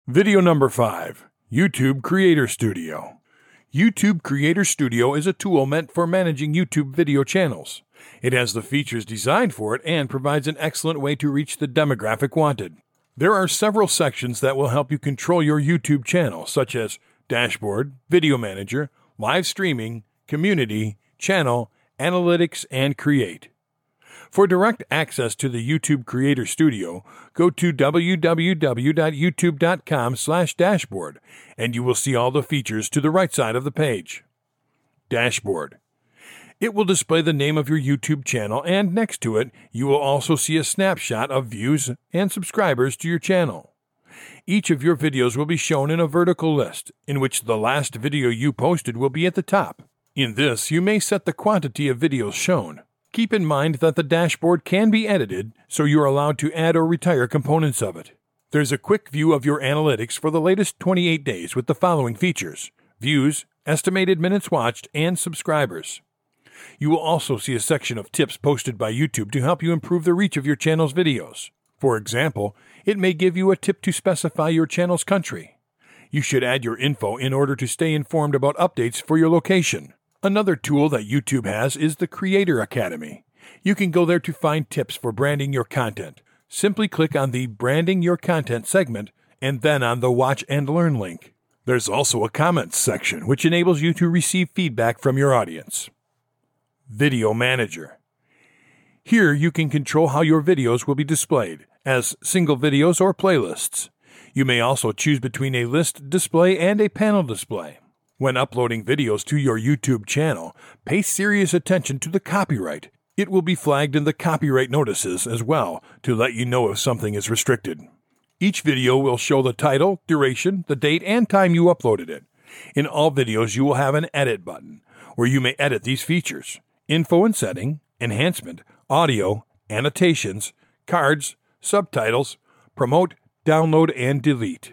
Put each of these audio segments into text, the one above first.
Video number 5, YouTube Creator Studio. YouTube Creator Studio is a tool meant for managing YouTube video channels. It has the features designed for it and provides an excellent way to reach the demographic wanted. There are several sections that will help you control your YouTube channel, such as Dashboard, Video Manager, Live Streaming, Community, Channel, Analytics, and Create. For direct access to the YouTube Creator Studio, go to www.youtube.com/dashboard, and you will see all the features to the right side of the page. Dashboard. It will display the name of your YouTube channel, and next to it, you will also see a snapshot of views and subscribers to your channel. Each of your videos will be shown in a vertical list, in which the last video you posted will be at the top. In this, you may set the quantity of videos shown. Keep in mind that the dashboard can be edited, so you're allowed to add or retire components of it. There's a quick view of your analytics for the latest 28 days with the following features: views, estimated minutes watched, and subscribers. You will also see a section of tips posted by YouTube to help you improve the reach of your channel's videos. For example, it may give you a tip to specify your channel's country. You should add your info in order to stay informed about updates for your location. Another tool that YouTube has is the Creator Academy. You can go there to find tips for branding your content. Simply click on the Branding Your Content segment and then on the Watch and Learn link. There's also a comments section, which enables you to receive feedback from your audience. Video Manager. Here you can control how your videos will be displayed, as single videos or playlists. You may also choose between a list display and a panel display. When uploading videos to your YouTube channel, pay serious attention to the copyright. It will be flagged in the copyright notices as well to let you know if something is restricted. Each video will show the title, duration, the date, and time you uploaded it. In all videos, you will have an Edit button, where you may edit these features: info and setting, enhancement, audio, annotations, cards, subtitles, promote, download, and delete.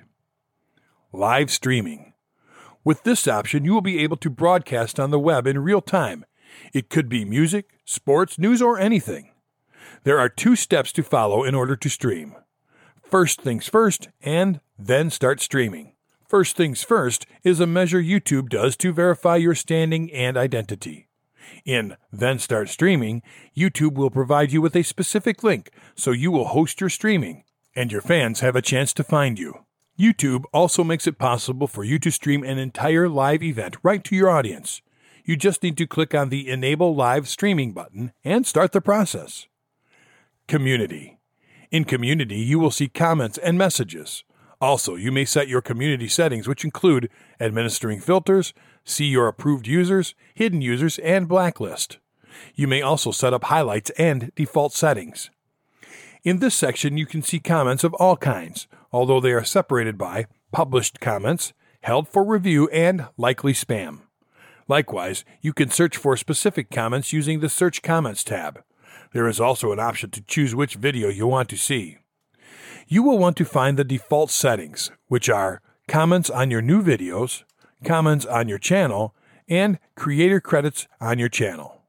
Live Streaming. With this option, you will be able to broadcast on the web in real time. It could be music, sports, news, or anything. There are 2 steps to follow in order to stream. First things first, and then start streaming. First things first is a measure YouTube does to verify your standing and identity. In Then Start Streaming, YouTube will provide you with a specific link, so you will host your streaming, and your fans have a chance to find you. YouTube also makes it possible for you to stream an entire live event right to your audience. You just need to click on the Enable Live Streaming button and start the process. Community. In Community, you will see comments and messages. Also, you may set your community settings, which include administering filters, see your approved users, hidden users, and blacklist. You may also set up highlights and default settings. In this section, you can see comments of all kinds, although they are separated by published comments, held for review, and likely spam. Likewise, you can search for specific comments using the Search Comments tab. There is also an option to choose which video you want to see. You will want to find the default settings, which are comments on your new videos, comments on your channel, and creator credits on your channel.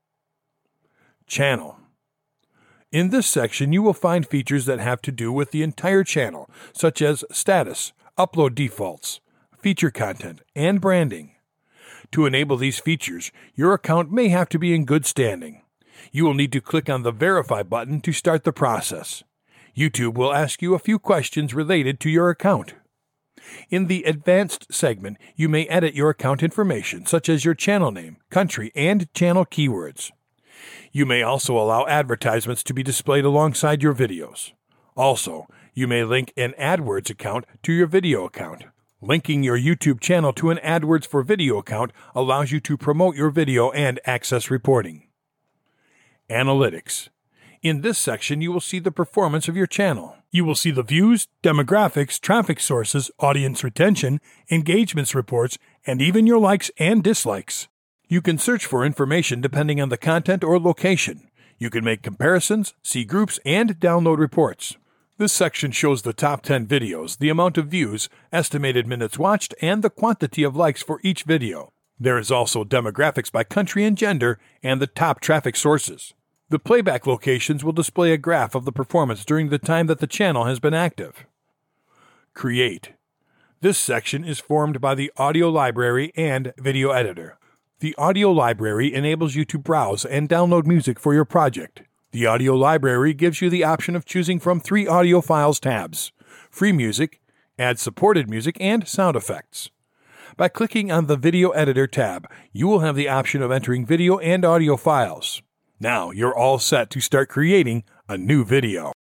Channel. In this section, you will find features that have to do with the entire channel, such as status, upload defaults, feature content, and branding. To enable these features, your account may have to be in good standing. You will need to click on the Verify button to start the process. YouTube will ask you a few questions related to your account. In the Advanced segment, you may edit your account information, such as your channel name, country, and channel keywords. You may also allow advertisements to be displayed alongside your videos. Also, you may link an AdWords account to your video account. Linking your YouTube channel to an AdWords for Video account allows you to promote your video and access reporting. Analytics. In this section, you will see the performance of your channel. You will see the views, demographics, traffic sources, audience retention, engagements reports, and even your likes and dislikes. You can search for information depending on the content or location. You can make comparisons, see groups, and download reports. This section shows the top 10 videos, the amount of views, estimated minutes watched, and the quantity of likes for each video. There is also demographics by country and gender, and the top traffic sources. The playback locations will display a graph of the performance during the time that the channel has been active. Create. This section is formed by the audio library and video editor. The audio library enables you to browse and download music for your project. The audio library gives you the option of choosing from 3 audio files tabs: free music, ad-supported music, and sound effects. By clicking on the Video Editor tab, you will have the option of entering video and audio files. Now you're all set to start creating a new video.